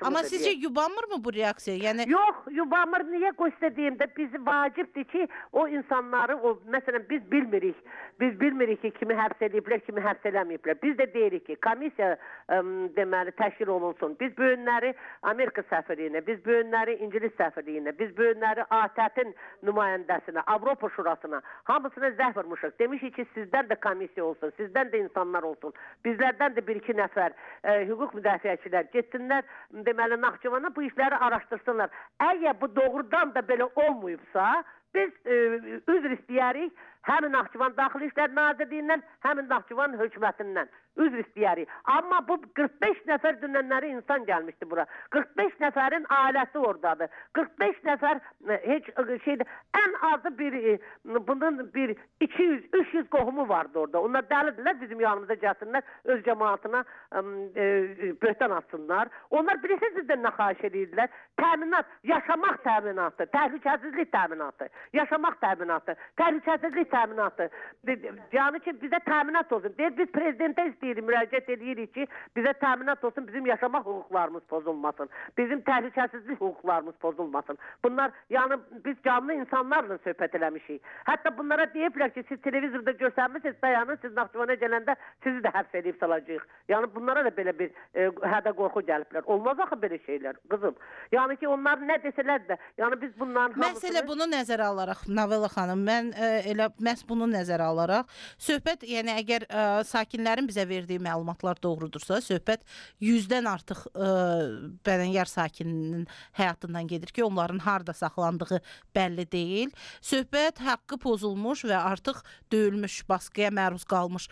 haqımızdır. Amma sizcə yubanmırmı bu reaksiya? Yəni Yox, yubanmır. Niyə göstərdiyimdə bizi vacibdir ki, o insanları, məsələn biz bilmirik. Biz bilmirik ki, kimi həbs ediblər, kimi həbs eləməyiblər. Biz də deyirik ki, komissiya deməli təşkil olunsun. Biz bu günləri Amerika səfirliyinə, biz bu günləri İngilis səfirliyinə, biz bu günləri ATƏT-in nümayəndəsinə, Avropa Şurasına, hamısına zəh vurmuşuq. Demişik ki, sizdən də komissiya olsun, sizdən də insanlar olsun. Bizlərdən də bir-iki nəfər hüquq müdafiəçilər getsinlər, deməli Naxçıvana bu işləri araşdırsınlar. Əgər bu doğrudan da belə olmayıbsa, biz üzr istəyərik həmin Naxçıvan Daxili İşlər Nazirliyindən, həmin Naxçıvan hökumətindən üzr istəyərik. Amma bu 45 nəfər dünənləri insan gəlmişdi bura. 45 nəfərin ailəsi oradadır. 45 nəfər heç şeydə ən azı bunun bir 200-300 qohumu vardı orada. Onlar dəlidirlər bizim yanımıza gəlsinlər, öz cəmaatına böhtan atsınlar. Onlar bilirsiniz sizdən nə xahiş edirlər? Təminat, yaşamaq təminatı, təhlükəsizlik təminatı, yaşamaq təminatı, təhlükəsizlik təminatı. Yəni ki, bizə təminat olsun. Deyir, biz prezidentə istəyirik, müraciət edirik ki, bizə təminat olsun, bizim yaşamaq hüquqlarımız pozulmasın, bizim təhlükəsizlik hüquqlarımız pozulmasın. Bunlar, yəni biz canlı insanlarla söhbət eləmişik. Hətta bunlara deyiblər ki, siz televizorda görsənmişsiniz, dayanın, siz Naxçıvana gələndə sizi də həbs edib salacağıq. Yəni bunlara da belə bir hədə qorxu gəliblər. Olmaz axı belə şeylər, qızım. Yəni ki, onlar nə desələr də, yəni biz bunların hamısını... Məsələ bunu nəzərə alaraq, Novella xanım, mən elə məhz bunu nəzərə alaraq, söhbət, yəni əgər sakinlərin bizə verdiyi məlumatlar doğrudursa, söhbət 100-dən artıq Bədənyar sakininin həyatından gedir ki, onların harda saxlandığı bəlli deyil. Söhbət haqqı pozulmuş və artıq döyülmüş, baskıya məruz qalmış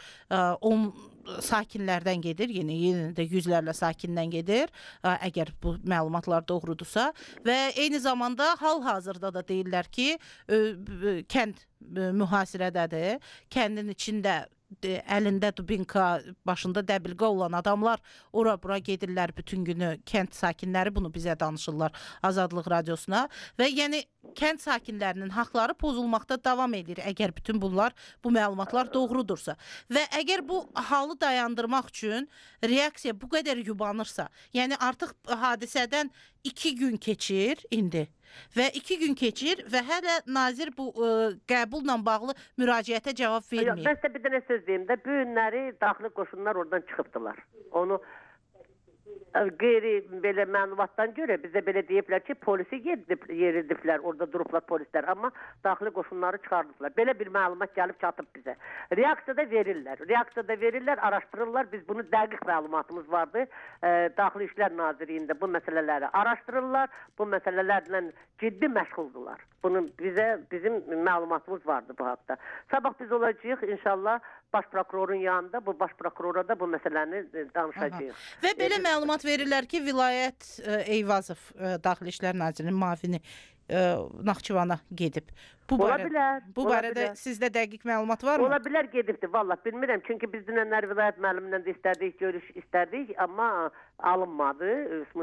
sakinlərdən gedir, yenə də yüzlərlə sakindən gedir, əgər bu məlumatlar doğrudursa və eyni zamanda hal-hazırda da deyirlər ki, kənd mühasirədədir, kəndin içində əlində dubinka, başında dəbilqə olan adamlar ora-bura gedirlər bütün günü, kənd sakinləri bunu bizə danışırlar Azadlıq Radiosuna və yəni kənd sakinlərinin haqları pozulmaqda davam edir əgər bütün bunlar, bu məlumatlar doğrudursa və əgər bu halı dayandırmaq üçün reaksiya bu qədər yubanırsa, yəni artıq hadisədən 2 gün keçir indi və 2 gün keçir və hələ nazir bu qəbulla bağlı müraciətə cavab verməyib. Mən sizə bir dənə söz deyim də, bu günləri daxili qoşunlar oradan çıxıbdılar. Onu qeyri belə məlumatdan görə bizə belə deyiblər ki, polisi yeridiblər, orada durublar polislər, amma daxili qoşunları çıxardıblar. Belə bir məlumat gəlib çatıb bizə. Reaksiyada verirlər, araşdırırlar. Biz bunu dəqiq məlumatımız vardı. Daxili İşlər Nazirliyində bu məsələləri araşdırırlar. Bu məsələlərlə ciddi məşğuldular. Bizim məlumatımız vardı bu haqda. Sabah biz olacağıq inşallah baş prokurorun yanında, bu baş prokurora da bu məsələni danışacağıq. Və belə məlumat verirlər ki, Vilayət Eyvazov Daxili İşlər Nazirinin müavini Naxçıvana gedib. Bu barədə sizdə dəqiq məlumat varmı? Ola bilər gedibdir, vallahi bilmirəm. Çünki biz dünənlər vilayət müəllimlə də istərdik, görüş istərdik, amma alınmadı.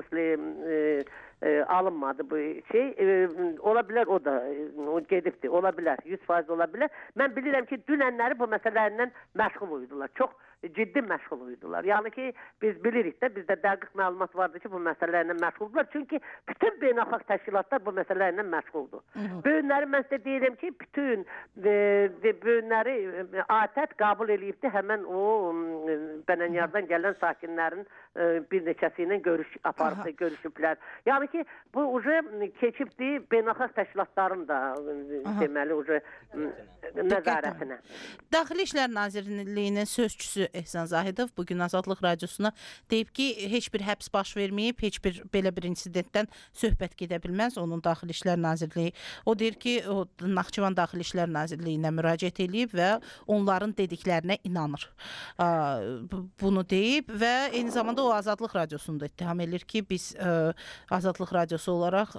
Alınmadı bu şey. Ola bilər o da gedibdir, ola bilər, 100% ola bilər. Mən bilirəm ki, dünənləri bu məsələlərlə məşğul uydular. Çox ciddi məşğul uydular. Yəni ki, biz bilirik də, bizdə dəqiq məlumat vardı ki, bu məsələlərlə məşğuldular. Çünki bütün beynəlxalq təşkilatlar bu məsələlərlə məşğuldur. Bu günləri mən sizə deyirəm ki, bütün bu günləri ATƏT qəbul edibdi həmən o Bədənyardan gələn sakinlərin bir neçəsi ilə görüşüblər. Yəni ki, bu uca keçibdi beynəlxalq təşkilatların da deməli nəzarətinə. Daxili İşlər Nazirliyinin sözçüsü Ehsan Zahidov bugün Azadlıq Radiosuna deyib ki, heç bir həbs baş verməyib, heç bir belə bir insidentdən söhbət gedə bilməz onun Daxili İşlər Nazirliyi. O deyir ki, o Naxçıvan Daxili İşlər Nazirliyinə müraciət edib və onların dediklərinə inanır. Bunu deyib və eyni zamanda o Azadlıq Radiosunu da ittiham edir ki, biz Azadlıq Radiosu olaraq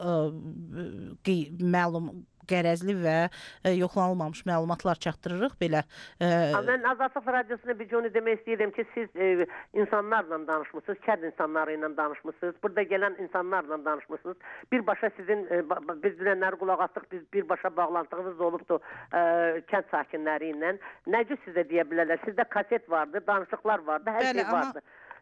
qərəzli və yoxlanılmamış məlumatlar çatdırırıq belə. Mən Azadlıq Radiosuna bir onu demək istəyirəm ki, siz insanlarla danışmışsınız, kənd insanları ilə danışmışsınız, burada gələn insanlarla danışmışsınız. Birbaşa sizin, biz dünənləri qulaq asdıq, biz birbaşa bağlantınız olubdur kənd sakinləri ilə. Necə sizə deyə bilərlər? Sizdə kaset vardı, danışıqlar vardı, hər şey vardı.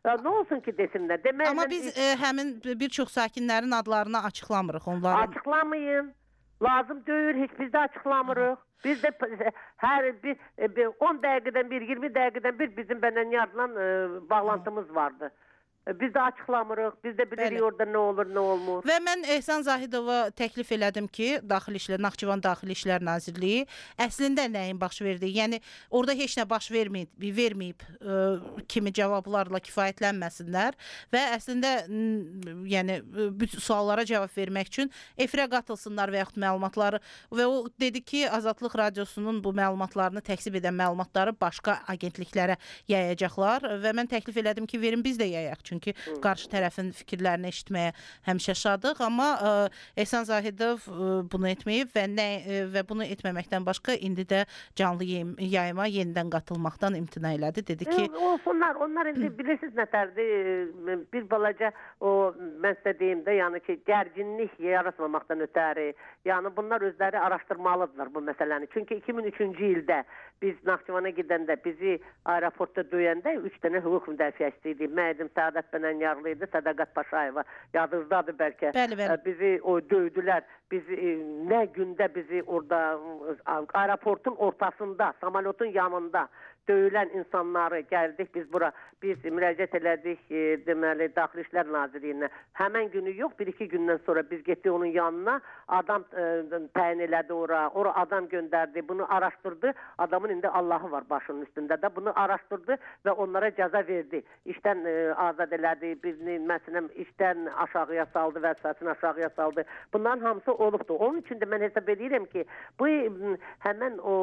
Nə olsun ki desinlər. Demək, Amma biz həmin bir çox sakinlərin adlarını açıqlamırıq onların. Açıqlamayın. Lazım deyil, heç biz də açıqlamırıq. Biz də hər bir 10 dəqiqədən bir, 20 dəqiqədən bir bizim Bənənyarla bağlantımız vardı. Biz də açıqlamırıq, biz də bilirik orada nə olur, nə olmur. Və mən Ehsan Zahidova təklif elədim ki, Naxçıvan Daxili İşlər Nazirliyi əslində nəyin baş verdiyi, yəni orada heç nə baş verməyib kimi cavablarla kifayətlənməsinlər və əslində yəni bu suallara cavab vermək üçün efirə qatılsınlar və yaxud məlumatları və o dedi ki, Azadlıq Radiosunun bu məlumatlarını təksib edən məlumatları başqa agentliklərə yayacaqlar və mən təklif elədim ki, verin biz də yayaq. Çünki qarşı tərəfin fikirlərini eşitməyə həmişə şadıq, amma Ehsan Zahidov bunu etməyib və bunu etməməkdən başqa indi də canlı yayıma yenidən qatılmaqdan imtina elədi. Dedi ki... Olsunlar, onlar indi bilirsiniz nətərdir, bir balaca o, mən sizə deyim də, yəni ki, gərginlik yaratmamaqdan ötəri, yəni bunlar özləri araşdırmalıdırlar bu məsələni. Çünki 2003-cü ildə biz Naxçıvana gedəndə, bizi aeroportda döyəndə 3 dənə hüquq müdafiəçisi idi. Mənim Səadət Bənənyarlı idi, Sədaqət Paşayeva, yadınızdadır bəlkə. Bəli. Bizi o döydülər. Bizi nə gündə bizi orada aeroportun ortasında, samolyotun yanında döyülən insanları gəldik biz bura. Biz müraciət elədik deməli Daxili İşlər Nazirliyinə. Həmən günü yox, 1-2 gündən sonra biz getdik onun yanına. Adam təyin elədi ora. Ora adam göndərdi. Bunu araşdırdı. Adamın indi Allahı var başının üstündə də. Bunu araşdırdı və onlara cəza verdi. İşdən azad elədi. Birini məsələn işdən aşağıya saldı, vəzifəsini aşağıya saldı. Bunların hamısı olubdu. Onun üçün də mən hesab edirəm ki, bu həmən o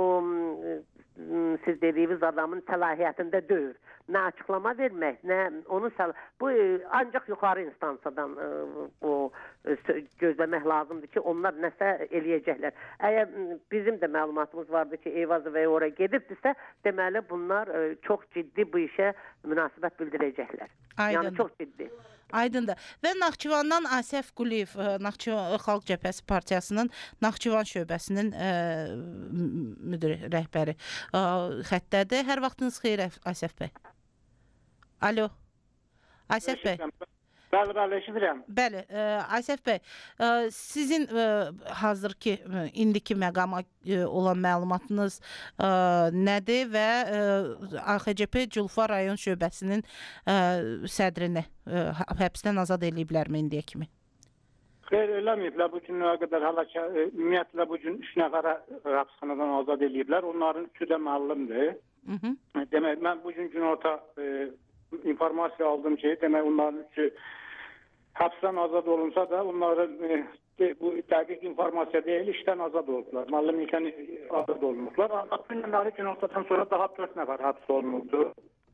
siz dediyiniz adamın səlahiyyətində deyil. Nə açıqlama vermək, nə onun bu ancaq yuxarı instansiyadan o gözləmək lazımdır ki, onlar nəsə eləyəcəklər. Əgər bizim də məlumatımız vardı ki, Eyvazovaya oraya gedibdirsə, deməli bunlar çox ciddi bu işə münasibət bildirəcəklər. Aydın. Yəni çox ciddi. Aydındır. Və Naxçıvandan Asəf Quliyev, Naxçıvan Xalq Cəbhəsi Partiyasının Naxçıvan şöbəsinin müdiri, rəhbəri xəttədir. Hər vaxtınız xeyir, Asəf bəy. Alo. Asəf bəy. Bəli, eşidirəm. Bəli, Asəf bəy, sizin hazırki, indiki məqama olan məlumatınız nədir və AXCP Culfa rayon şöbəsinin sədrini həbsdən azad ediblərmi indiyə kimi? Xeyr, eləməyiblər. Bu günə qədər hala ümumiyyətlə bu gün 3 nəfərə həbsxanadan azad ediblər. Onların 3-ü də müəllimdir. Demək, mən bu gün günorta informasiya aldım ki, demək onların 3-ü həbsdən azad olunsa da onların bu dəqiq informasiya deyil, işdən azad oldular. Müəllimlikdən azad olunublar. Ancaq günləri günortadan sonra daha 4 nəfər həbs olunubdu.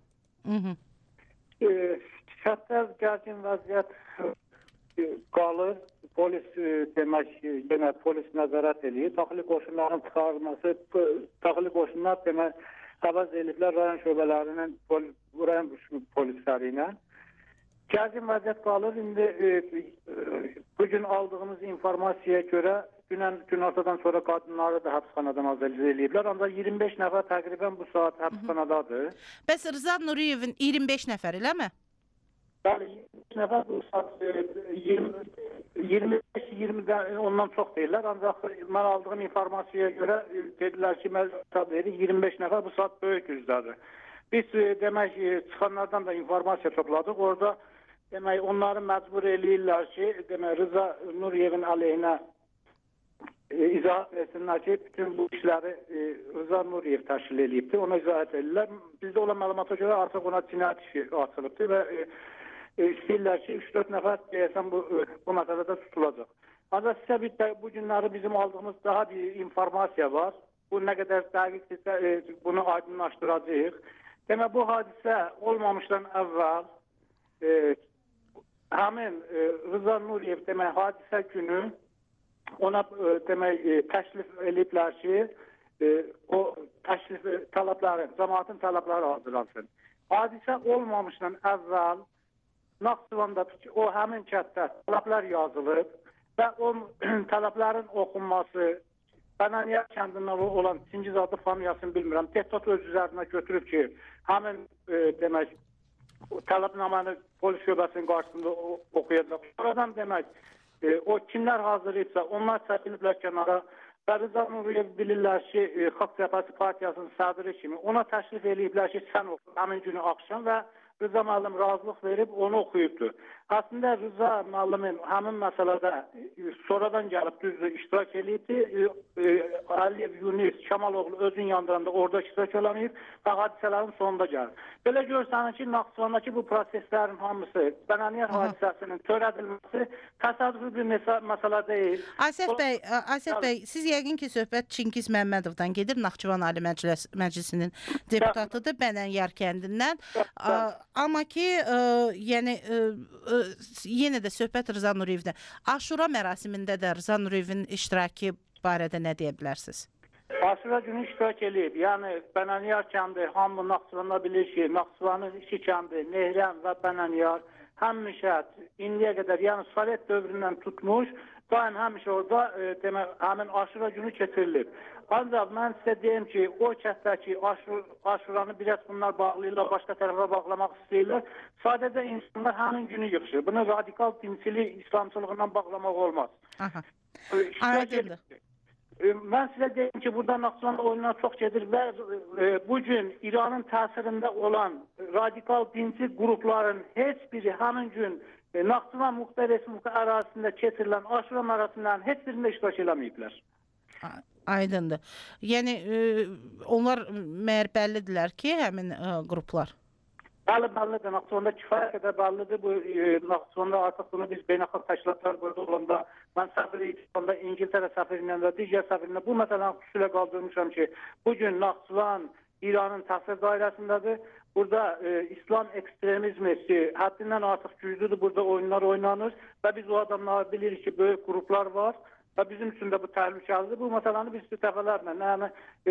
Hətta gərgin vəziyyət qalır. Polis demək, yenə polis nəzarət eləyir. Daxili qoşunların çıxarılması, daxili qoşunlar demək, əvəz ediblər rayon şöbələrinin rayon polisləri ilə. Gərgin vəziyyət qalır. İndi bugün aldığımız informasiyaya görə günortadan sonra qadınları da həbsxanadan azad ediblər. Ancaq 25 nəfər təqribən bu saat həbsxanadadır. Bəs Rıza Nuriyevin 25 nəfər eləmi? Bəli, 25 nəfər bu saat 25-20-dən ondan çox deyirlər. Ancaq mən aldığım informasiyaya görə dedilər ki, 25 nəfər bu saat böyük gücdədir. Biz demək çıxanlardan da informasiya topladıq. Orada demək onları məcbur eləyirlər ki, demək Rıza Nuriyevin əleyhinə izahat versinlər ki, bütün bu işləri Rıza Nuriyev təşkil edibdir. Ona izahat edirlər. Bizdə olan məlumata görə artıq ona cinayət işi açılıbdır və istəyirlər ki, 3-4 nəfər deyəsən bu məsələdə tutulacaq. Ancaq sizə bu günləri bizim aldığımız daha bir informasiya var. Bu nə qədər dəqiqdirsə bunu aydınlaşdıracağıq. Demək, bu hadisə olmamışdan əvvəl həmin Rıza Nuriyev demək, hadisə günü ona demək, təklif ediblər ki, o təklif tələbləri, cəmaatın tələbləri hazırlansın. Hadisə olmamışdan əvvəl Naxçıvanda o həmin kətdə tələblər yazılıb və o tələblərin oxunması Bənəniyə kəndindən olan Çingiz adlı familiyasını bilmirəm. Deputat öz üzərinə götürüb ki, həmin demək tələbnamanı polis şöbəsinin qarşısında oxuyacaq. Oradan demək, o kimlər hazırlayıbsa, onlar çəkiliblər kənara və Rıza Nuriyev bilirlər ki, Xalq Cəbhəsi Partiyasının sədri kimi ona təklif eləyiblər ki, sən oxu həmin günü axşam və Rıza müəllim razılıq verib onu oxuyubdur. Əslində Rıza müəllimin həmin məsələdə sonradan gəlib düzdür iştirak eləyibdi. Əliyev Yunus Kamaloğlu özün yandıranda orada iştirak eləməyib və hadisələrin sonunda gəlir. Belə görsənir ki, Naxçıvandakı bu proseslərin hamısı Bənəniyar hadisəsinin törədilməsi təsadüfi bir məsələ deyil. Asif bəy, siz yəqin ki, söhbət Çingiz Məmmədovdan gedir, Naxçıvan Ali Məclisinin deputatıdır Bənəniyar kəndindən. Amma ki, yəni yenə də söhbət Rıza Nuriyevdən. Aşura mərasimində də Rıza Nuriyevin iştirakı barədə nə deyə bilərsiniz? Aşura günü iştirak eləyib. Yəni Bənəniyar kəndi hamı Naxçıvanda bilir ki, Naxçıvanın iki kəndi, Nehrəm və Bənəniyar həmişə indiyə qədər, yəni Sovet dövründən tutmuş, daim həmişə orada demək, həmin Aşura günü keçirilib. Ancaq mən sizə deyim ki, o kəndəki Aşuranı biraz bunlar bağlayırlar, başqa tərəfə bağlamaq istəyirlər. Sadəcə insanlar həmin günü yığışır. Bunu radikal dinçilik, İslamçılığından bağlamaq olmaz. Aydındır. Mən sizə deyim ki, burada Naxçıvanda oyunlar çox gedir və bugün İranın təsirində olan radikal dinçi qrupların heç biri həmin gün Naxçıvan Muxtar Respublika ərazisində keçirilən Aşura mərasimlərinin heç birində iştirak eləməyiblər. Aydındır. Yəni onlar məyər bəllidirlər ki, həmin qruplar? Bəllidir. Naxçıvanda kifayət qədər bəllidir. Bu Naxçıvanda artıq bunu biz beynəlxalq təşkilatlar burada olanda, mən səfir İslamda İngiltərə səfirindən və digər səfirindən bu məsələni xüsusilə qaldırmışam ki, bugün Naxçıvan İranın təsir dairəsindədir. Burada İslam ekstremizmi həddindən artıq güclüdür. Burada oyunlar oynanır və biz o adamları bilirik ki, böyük qruplar var. Və bizim üçün də bu təhlükəlidir. Bu məsələni biz dəfələrlə, yəni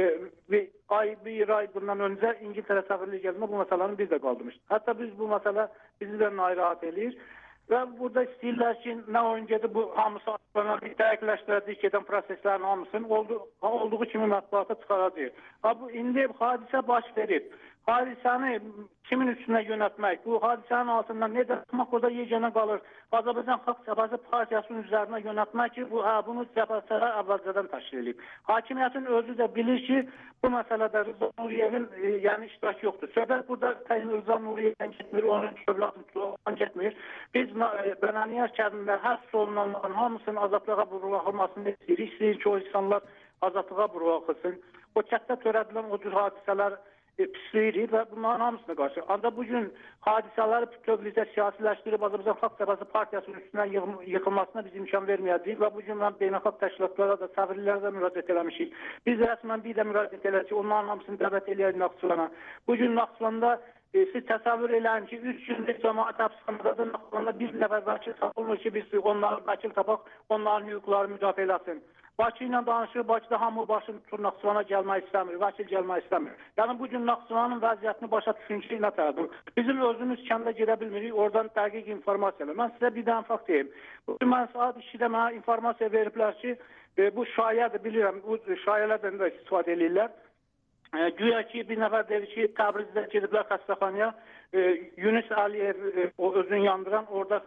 bir ay bundan öncə İngiltərə səfirliyi gəlmə bu məsələni biz də qaldırmışıq. Hətta biz bu məsələ bizi də narahat eləyir. Və burada istəyirlər ki, nə oyun gedir, bu hamısı bir dəqiqləşdirəcək gedən proseslərin hamısını olduğu kimi mətbuata çıxaracaq. Bu indi hadisə baş verib. Hadisəni kimin üstünə yönətmək, bu hadisənin altından necə tutmaq, o da yeganə qalır. Azərbaycan Xalq Cəbhəsi Partiyasının üzərinə yönətmək ki, bunu cəbhəsələr əvvəlcədən təşkil edib. Hakimiyyətin özü də bilir ki, bu məsələdə Rıza Nuriyevin yəni iştirak yoxdur. Söhbət burada Rıza Nuriyevdən getmir, onun övladından getmir. Biz Bənəniyar kəndində həbs olunanların hamısının azadlığa buraxılmasını istəyirik ki, o insanlar azadlığa buraxılsın. O kənddə törədilən o cür hadisələr pisliyirik və bunların hamısına qarşı. Ancaq bugün hadisələri bütövlükdə siyasiləşdirib Azərbaycan Xalq Cəbhəsi Partiyasının üstünə yıxılmasına biz imkan verməyəcəyik və bugün mən beynəlxalq təşkilatlara da, səfirlərə də müraciət eləmişik. Biz rəsmən bir də müraciət elədik ki, onların hamısını dəvət eləyək Naxçıvana. Bugün Naxçıvanda siz təsəvvür eləyin ki, 3 gündür cəmaət həbsxanadadır, Naxçıvanda bir nəfər vəkil tapılmır ki, biz onları vəkil tapaq, onların hüquqları müdafiə eləsin. Bakı ilə danışır, Bakıda hamı başını tutur, Naxçıvana gəlmək istəmir, vəkil gəlmək istəmir. Yəni bugün Naxçıvanın vəziyyətini başa düşün ki, nə tərəfdir. Bizim özümüz kəndə gedə bilmirik, oradan dəqiq informasiyalar. Mən sizə bir dənə fakt deyim. Bugün mən saat 2-də mənə informasiya veriblər ki, bu şayədir, bilirəm, bu şayələrdən də istifadə edirlər. Güya ki, bir nəfər deyir ki, Təbrizdə gediblər xəstəxanaya, Yunus Əliyev o özünü yandıran, orada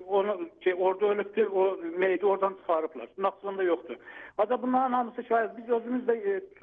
ölübdür, o meyidi oradan çıxarıblar. Naxçıvanda yoxdur. Hatta bunların hamısı şayət, biz özümüz də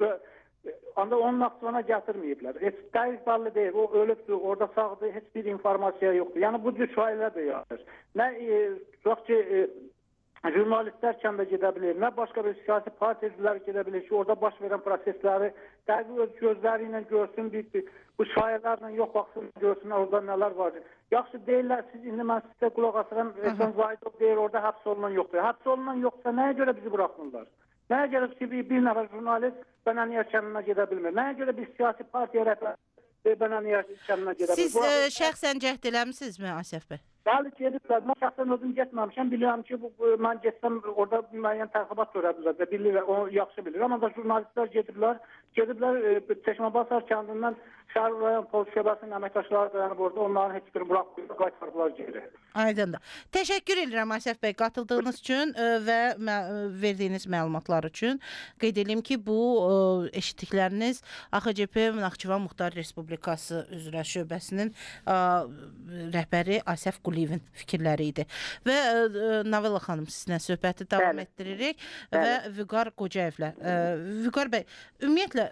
anda onu Naxçıvana gətirməyiblər. Heç dəqiq bəlli deyil, o ölübdür, orada sağdır, heç bir informasiya yoxdur. Yəni bu cür şayələr də yazır. Nə tutaq ki, jurnalistlər kəndə gedə bilir, nə başqa bir siyasi partiya üzvləri gedə bilir ki, orada baş verən prosesləri dəqiq öz gözləri ilə görsün, bu şayələrlə yox baxsın, görsün, orada nələr var. Yaxşı deyirlər, siz indi mən sizə qulaq asıram, Rəşən Zahidov deyir, orada həbs olunan yoxdur. Həbs olunan yoxsa nəyə görə bizi buraxmırlar? Nəyə görə ki, bir nəfər jurnalist Bənəniyar kəndinə gedə bilmir? Nəyə görə bir siyasi partiya rəhbəri Bənəniyar kəndinə gedə bilmir? Siz şəxsən cəhd eləmisinizmi, Asif bəy? Bəli, gediblər. Mən şəxsən özüm getməmişəm. Bilirəm ki, mən getsəm orada müəyyən təxribat törədilər. Bilirlər, onu yaxşı bilirəm. Amma jurnalistlər gediblər. Çeşməbazar kəndindən Şəhər rayon polis şöbəsinin əməkdaşları dayanıb orada. Onların heç biri buraxmıyor, qaytardılar geri. Aydındır. Təşəkkür edirəm Asəf bəy qatıldığınız üçün və verdiyiniz məlumatlar üçün. Qeyd edim ki, bu eşitdikləriniz AXCP Naxçıvan Muxtar Respublikası üzrə şöbəsinin rəhbəri Asəf Quliyevin fikirləri idi. Və Novella xanım sizinlə söhbəti davam etdiririk və Vüqar Qocayevlə. Vüqar bəy, ümumiyyətlə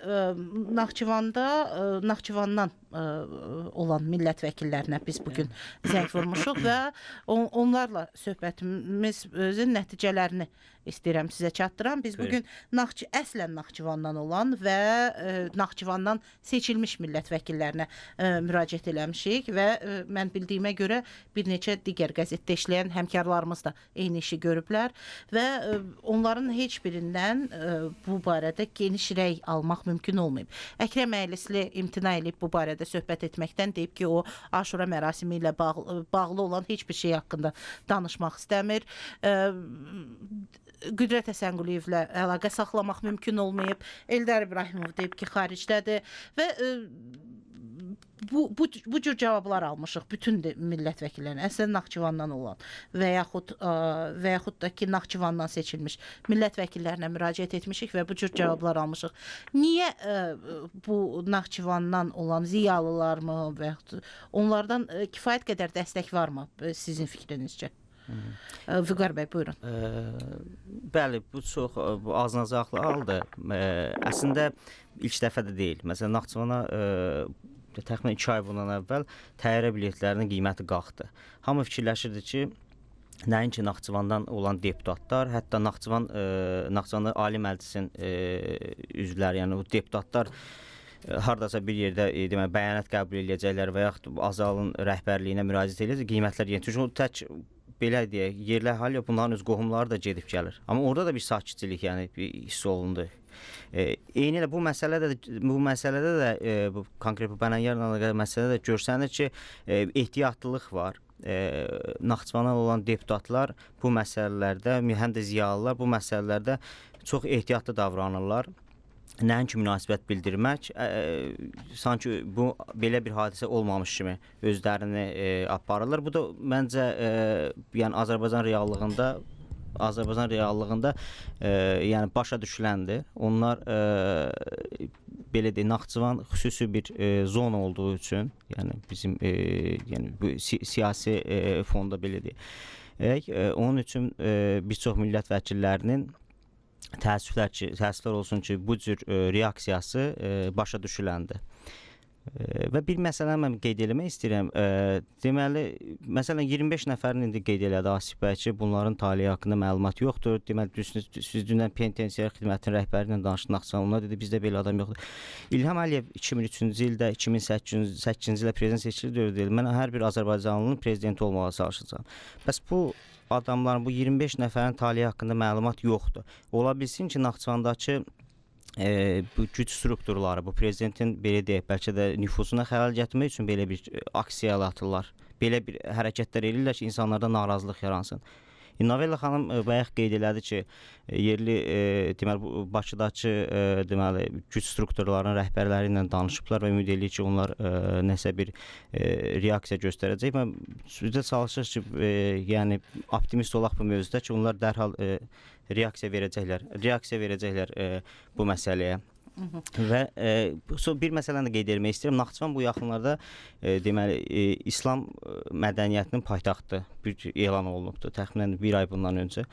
Naxçıvandan olan millət vəkillərinə biz bugün zəng vurmuşuq və onlarla söhbətimizin nəticələrini istəyirəm sizə çatdıram. Biz bugün əslən Naxçıvandan olan və Naxçıvandan seçilmiş millət vəkillərinə müraciət eləmişik və mən bildiyimə görə bir neçə digər qəzetdə işləyən həmkarlarımız da eyni işi görüblər və onların heç birindən bu barədə geniş rəy almaq mümkün olmayıb. Əkrəm Əylisli imtina edib bu barədə söhbət etməkdən, deyib ki, o Aşura mərasimi ilə bağlı olan heç bir şey haqqında danışmaq istəmir. Qüdrət Həsənquliyevlə əlaqə saxlamaq mümkün olmayıb. Eldar İbrahimov deyib ki, xaricdədir və bu cür cavablar almışıq bütün millət vəkillərinə, əslən Naxçıvandan olan və yaxud da ki, Naxçıvandan seçilmiş millət vəkillərinə müraciət etmişik və bu cür cavablar almışıq. Niyə bu Naxçıvandan olan ziyalılarmı və yaxud onlardan kifayət qədər dəstək varmı sizin fikrinizcə? Vüqar bəy, buyurun. Bəli, bu çox aznacaqlı haldır. Əslində ilk dəfə də deyil. Məsələn, Naxçıvana təxminən 2 ay bundan əvvəl təyyarə biletlərinin qiyməti qalxdı. Hamı fikirləşirdi ki, nəinki Naxçıvandan olan deputatlar, hətta Naxçıvanda Ali Məclisin üzvləri, yəni o deputatlar hardasa bir yerdə bəyanat qəbul edəcəklər və yaxud Azalın rəhbərliyinə müraciət edəcək, qiymətlər yenə. Çünki o tək belə deyək, yerli əhali bunların öz qohumları da gedib gəlir. Amma orada da bir sakitçilik, yəni bir hiss olundu. Eyni elə bu məsələdə də bu konkret bu Bənəyyarla əlaqəli məsələdə də görsənir ki, ehtiyatlılıq var. Naxçıvana olan deputatlar bu məsələlərdə, həm də ziyalılar bu məsələlərdə çox ehtiyatlı davranırlar. Nəinki münasibət bildirmək, sanki bu belə bir hadisə olmamış kimi özlərini aparırlar. Bu da məncə yəni Azərbaycan reallığında yəni başa düşüləndir. Onlar belə deyək, Naxçıvan xüsusi bir zona olduğu üçün, yəni bizim yəni bu siyasi fonda belə deyək. Onun üçün bir çox millət vəkillərinin təəssüflər olsun ki, bu cür reaksiyası başa düşüləndir. Və bir məsələni mən qeyd eləmək istəyirəm. Deməli, məsələn 25 nəfərin indi qeyd elədi Asif bəy ki, bunların taliyi haqqında məlumat yoxdur. Deməli, siz dünən penitensiar xidmətinin rəhbəri ilə danışdıq Naxçıvan. Onlar dedi, bizdə belə adam yoxdur. İlham Əliyev 2003-cü ildə, 2008-ci ildə prezident seçildi, deyil. Mən hər bir Azərbaycanlının prezidenti olmağa çalışacağam. Bəs bu adamların, bu 25 nəfərin taliyi haqqında məlumat yoxdur. Ola bilsin ki, Naxçıvandakı bu güc strukturları, bu prezidentin belə deyək, bəlkə də nüfuzuna xələl gətirmək üçün belə bir aksiyalar atırlar. Belə bir hərəkətlər edirlər ki, insanlarda narazılıq yaransın. Novella xanım bayaq qeyd elədi ki, yerli deməli Bakıdakı deməli güc strukturlarının rəhbərləri ilə danışıblar və ümid edir ki, onlar nəsə bir reaksiya göstərəcək. Mən sizdə çalışır ki, yəni optimist olaq bu mövzuda ki, onlar dərhal reaksiya verəcəklər bu məsələyə. Və bir məsələni də qeyd etmək istəyirəm. Naxçıvan bu yaxınlarda deməli İslam mədəniyyətinin paytaxtı elan olunubdur. Təxminən bir ay bundan öncə.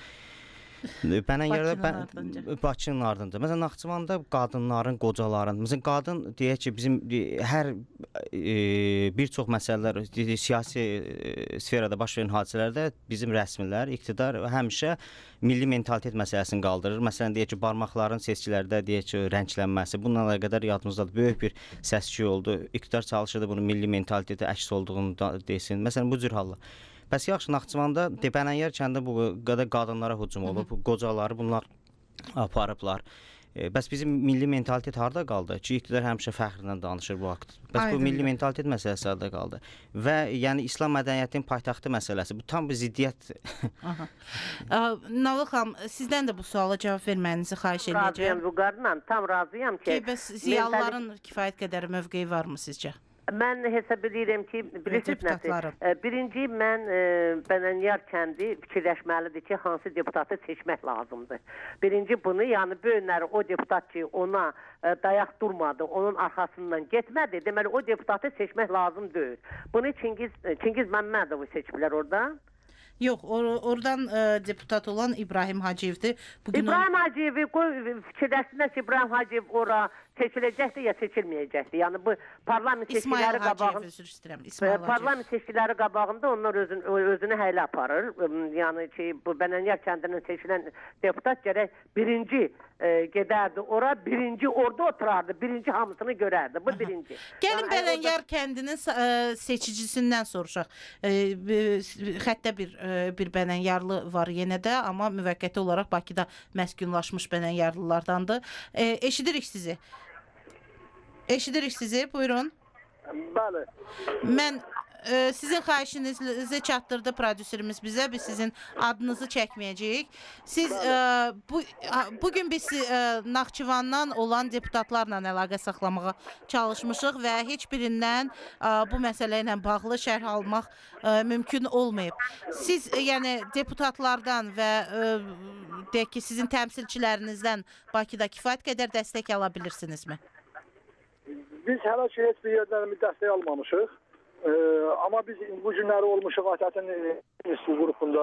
Bakının ardınca. Məsələn, Naxçıvanda qadınların, qocaların, məsələn, qadın deyək ki, bizim hər bir çox məsələlər, siyasi sferada baş verən hadisələrdə bizim rəsmilər, iqtidar həmişə milli mentalitet məsələsini qaldırır. Məsələn, deyək ki, barmaqların seçkilərdə deyək ki, rənglənməsi, bununla əlaqədar yadımızdadır, böyük bir səs-küy oldu. İqtidar çalışırdı bunun milli mentaliteti əks olduğunu desin. Məsələn, bu cür hallar. Bəs yaxşı, Naxçıvanda Bənəyyar kəndində bu qədər qadınlara hücum olub, qocaları bunlar aparıblar. Bəs bizim milli mentalitet harda qaldı? Ki, iqtidar həmişə fəxrlə danışır bu haqda. Bəs bu milli mentalitet məsələsi harda qaldı? Və yəni İslam mədəniyyətinin paytaxtı məsələsi, bu tam bir ziddiyyət. Naval xanım, sizdən də bu suala cavab verməyinizi xahiş edəcəm. Razıyam Vüqarla, tam razıyam ki... Bəs ziyalıların kifayət qədər mövqeyi varmı sizcə? Mən hesab edirəm ki, bilirsiniz nədir? Birinci, mən Bənənyar kəndi fikirləşməlidir ki, hansı deputatı seçmək lazımdır. Birinci bunu, yəni böyünləri o deputat ki, ona dayaq durmadı, onun arxasından getmədi, deməli o deputatı seçmək lazım deyil. Bunu Çingiz Məmmədov seçiblər orada. Yox, oradan deputat olan İbrahim Hacıyevdir. İbrahim Hacıyevi fikirləşsinlər ki, İbrahim Hacıyev ora seçiləcəkdir ya seçilməyəcəkdir. Yəni bu parlament seçkiləri qabağında parlament seçkiləri qabağında onlar özünü həylə aparır. Yəni ki, bu Bənənyar kəndindən seçilən deputat gərək birinci gedərdi ora, birinci orada oturardı, birinci hamısını görərdi. Bu birinci. Gəlin Bənənyar kəndinin seçicisindən soruşaq. Xəttə bir Bənənyarlı var yenə də, amma müvəqqəti olaraq Bakıda məskunlaşmış Bənənyarlılardandır. Eşidirik sizi. Eşidirik sizi, buyurun. Bəli. Mən sizin xahişinizi çatdırdı prodüserimiz bizə, biz sizin adınızı çəkməyəcəyik. Siz bugün biz Naxçıvandan olan deputatlarla əlaqə saxlamağa çalışmışıq və heç birindən bu məsələ ilə bağlı şərh almaq mümkün olmayıb. Siz yəni deputatlardan və deyək ki, sizin təmsilçilərinizdən Bakıda kifayət qədər dəstək ala bilirsinizmi? Biz hələ ki, heç bir yerdən dəstək almamışıq. Amma biz bu günləri olmuşuq ATƏT-in qrupunda.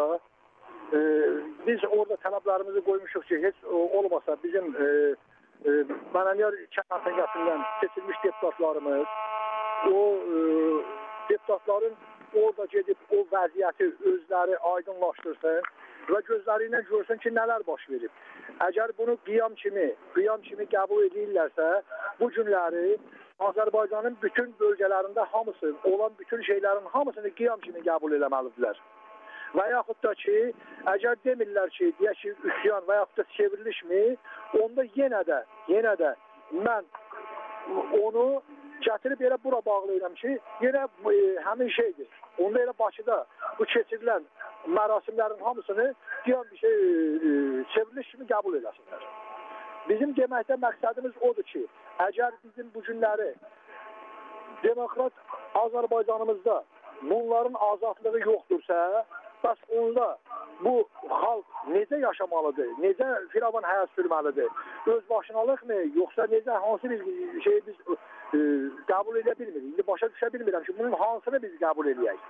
Biz orada tələblərimizi qoymuşuq ki, heç olmasa bizim Bənənyar kəndəsindən seçilmiş deputatlarımız o deputatların orada gedib o vəziyyəti özləri aydınlaşdırsın və gözləri ilə görsün ki, nələr baş verib. Əgər bunu qiyam kimi qəbul edirlərsə, bu günləri Azərbaycanın bütün bölgələrində hamısı, olan bütün şeylərin hamısını qiyam kimi qəbul eləməlidirlər. Və yaxud da ki, əgər demirlər ki, deyək ki, üsyan və yaxud da çevrilişmi, onda yenə də mən onu gətirib elə bura bağlayıram ki, yenə həmin şeydir. Onda elə Bakıda bu keçirilən mərasimlərin hamısını qiyam bir şey çevriliş kimi qəbul eləsinlər. Bizim deməkdə məqsədimiz odur ki, əgər bizim bu günləri demokrat Azərbaycanımızda bunların azadlığı yoxdursa, bəs onda bu xalq necə yaşamalıdır, necə firavan həyat sürməlidir, özbaşınalıqmı, yoxsa necə, hansı bir şeyi biz qəbul edə bilmirik. İndi başa düşə bilmirəm ki, bunun hansını biz qəbul edəyək.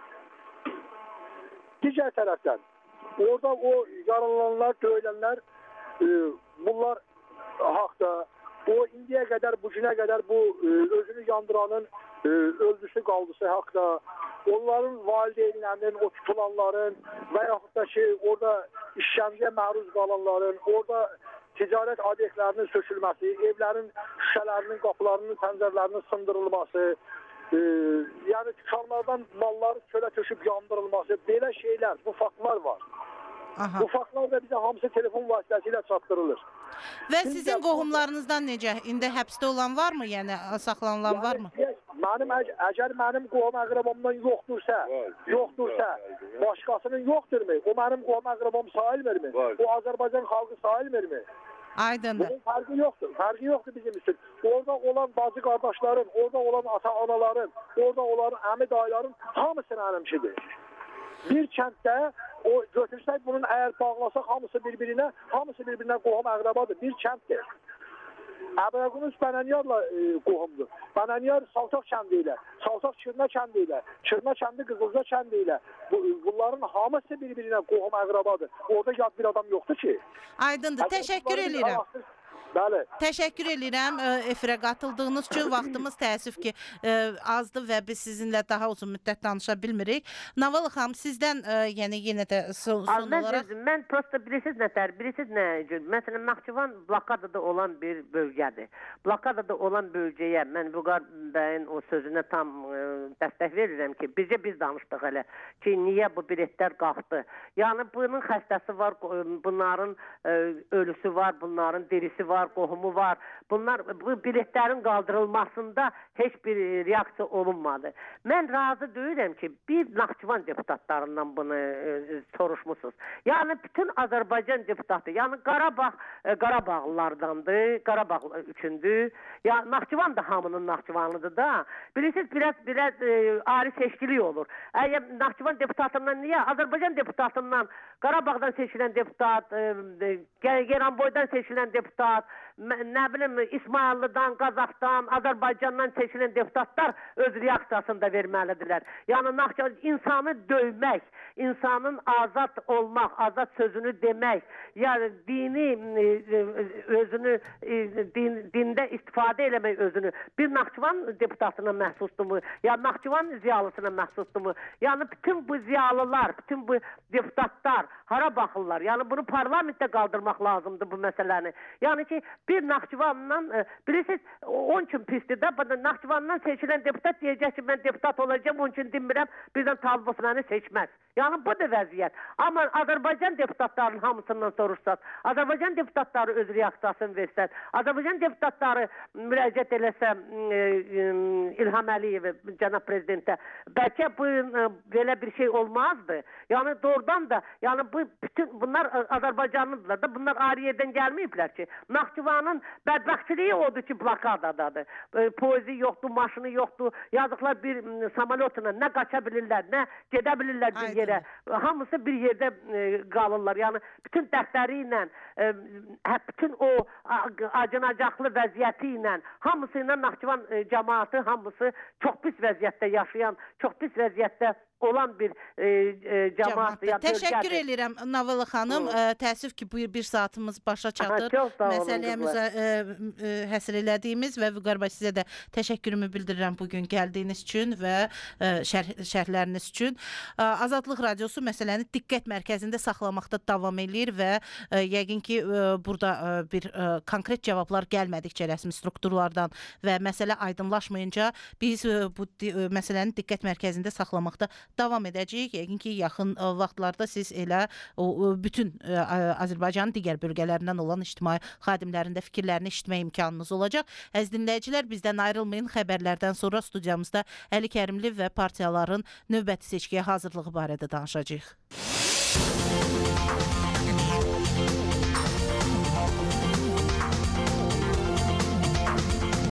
Digər tərəfdən, orada o yaralananlar, döyülənlər, bunlar haqda, o indiyə qədər, bu günə qədər bu özünü yandıranın öldüsü qaldısı haqda, onların valideynlərinin, o tutulanların və yaxud da ki, orada işgəncəyə məruz qalanların, orada ticarət obyektlərinin sökülməsi, evlərin şüşələrinin, qapılarının, pəncərlərinin sındırılması, yəni dükanlardan malları çölə töküb yandırılması, belə şeylər, bu faktlar var. Aha. Bu faktlar da bizə hamısı telefon vasitəsilə çatdırılır. Və sizin qohumlarınızdan necə? İndi həbsdə olan varmı? Yəni saxlanılan varmı? Əgər mənim qohum əqrəbamdan yoxdursa, başqasının yoxdurmu? O mənim qohum əqrəbam sayılmırmı? O Azərbaycan xalqı sayılmırmı? Aydındır. Bunun fərqi yoxdur bizim üçün. Orada olan bacı qardaşların, orada olan ata-anaların, orada olan əmi dayıların hamısı mənimkidir. Bir kənddə o götürsək bunun əgər bağlasaq hamısı bir-birinə qohum əqrabadır. Bir kənddir. Əbrəqunuz Bənənyarla qohumdur. Bənənyar Saltaq kəndi ilə, Saltaq Çırna kəndi ilə, Çırna kəndi Qızılca kəndi ilə. Bunların hamısı bir-birinə qohum əqrabadır. Orada yad bir adam yoxdur ki. Aydındır. Təşəkkür edirəm. Bəli. Təşəkkür edirəm efirə qatıldığınız üçün. Vaxtımız təəssüf ki azdır və biz sizinlə daha uzun müddət danışa bilmirik. Naval xanım, sizdən yəni yenə də son olaraq... Mən prosta bilirsiniz nə üçün? Məsələn, Naxçıvan blokadada olan bir bölgədir. Blokadada olan bölgəyə mən Vüqar bəyin o sözünə tam dəstək verirəm ki, biz danışdıq hələ ki, niyə bu biletlər qalxdı? Yəni, bunun xəstəsi var, bunların ölüsü var, bunların dirisi var, var, qohumu var. Bunlar bu biletlərin qaldırılmasında heç bir reaksiya olunmadı. Mən razı deyirəm ki, bir Naxçıvan deputatlarından bunu soruşmusunuz. Yəni bütün Azərbaycan deputatı, yəni Qarabağ Qarabağlılardandır, Qarabağ üçündür. Ya Naxçıvan da hamının Naxçıvanlıdır da. Bilirsiniz biraz ayrı seçkilik olur. Əgər Naxçıvan deputatından niyə? Azərbaycan deputatından, Qarabağdan seçilən deputat, Geranboydan seçilən deputat, nə bilim İsmayıllıdan, Qazaxdan, Azərbaycandan seçilən deputatlar öz reaksiyasını da verməlidirlər. Yəni insanı döymək, insanın azad olmaq, azad sözünü demək, yəni dində istifadə eləmək özünü bir Naxçıvan deputatına məxsusdurmu? Ya Naxçıvan ziyalısına məxsusdurmu? Yəni bütün bu ziyalılar, bütün bu deputatlar hara baxırlar? Yəni bunu parlamentdə qaldırmaq lazımdır bu məsələni. Yəni ki bir Naxçıvandan, bilirsiniz, onun üçün pisdir də, Naxçıvandan seçilən deputat deyəcək ki, mən deputat olacağım, onun üçün demirəm, birdən Talibov məni seçməz. Yəni bu da vəziyyət. Amma Azərbaycan deputatlarının hamısından soruşsaq, Azərbaycan deputatları öz reaksiyasını versə, Azərbaycan deputatları müraciət eləsə İlham Əliyev, cənab prezidentə, bəlkə bu belə bir şey olmazdı. Yəni doğrudan da, yəni bütün bunlar Azərbaycanlıdırlar da, bunlar ayrı yerdən gəlməyiblər ki. Naxçıvanın bədbəxtçiliyi odur ki, blokadadır. Poezi yoxdur, maşını yoxdur. Yazıqlar bir samolyotla nə qaça bilirlər, nə gedə bilirlər bir yerə. Hamısı bir yerdə qalırlar. Yəni bütün dərdləri ilə, bütün o acınacaqlı vəziyyəti ilə, hamısı ilə Naxçıvan cəmaatı, hamısı çox pis vəziyyətdə yaşayan, çox pis vəziyyətdə olan bir cəmaatdır. Təşəkkür edirəm Novella xanım. Təəssüf ki, bu bir saatımız başa çatır. Məsələyəmizə həsr elədiyimiz və Vüqar bəy, sizə də təşəkkürümü bildirirəm bugün gəldiyiniz üçün və şərhləriniz üçün. Azadlıq Radiosu məsələni diqqət mərkəzində saxlamaqda davam edir və yəqin ki, burada bir konkret cavablar gəlmədikcə rəsmi strukturlardan və məsələ aydınlaşmayınca biz bu məsələni diqqət mərkəzində saxlamaqda davam edəcəyik. Yəqin ki, yaxın vaxtlarda siz elə bütün Azərbaycanın digər bölgələrindən olan ictimai xadimlərin də fikirlərini eşitmək imkanınız olacaq. Əziz dinləyicilər, bizdən ayrılmayın. Xəbərlərdən sonra studiyamızda Əli Kərimli və partiyaların növbəti seçkiyə hazırlığı barədə danışacağıq.